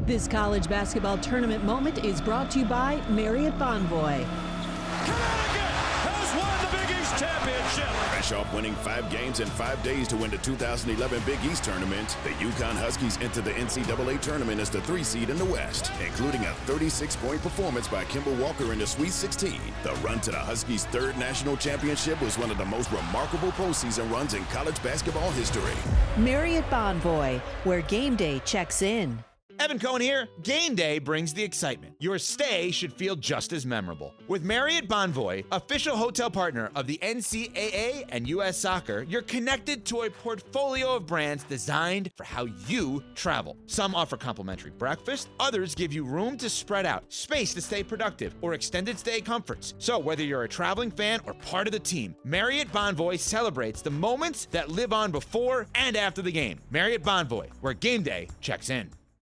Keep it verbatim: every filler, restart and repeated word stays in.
This college basketball tournament moment is brought to you by Marriott Bonvoy. Connecticut has won the Big East Championship. Fresh off winning five games in five days to win the two thousand eleven Big East Tournament, the UConn Huskies enter the N C double A tournament as the three seed in the West, including a thirty-six point performance by Kemba Walker in the Sweet sixteen. The run to the Huskies' third national championship was one of the most remarkable postseason runs in college basketball history. Marriott Bonvoy, where game day checks in. Evan Cohen here. Game day brings the excitement. Your stay should feel just as memorable. With Marriott Bonvoy, official hotel partner of the N C A A and U S Soccer, you're connected to a portfolio of brands designed for how you travel. Some offer complimentary breakfast, others give you room to spread out, space to stay productive, or extended stay comforts. So whether you're a traveling fan or part of the team, Marriott Bonvoy celebrates the moments that live on before and after the game. Marriott Bonvoy, where game day checks in.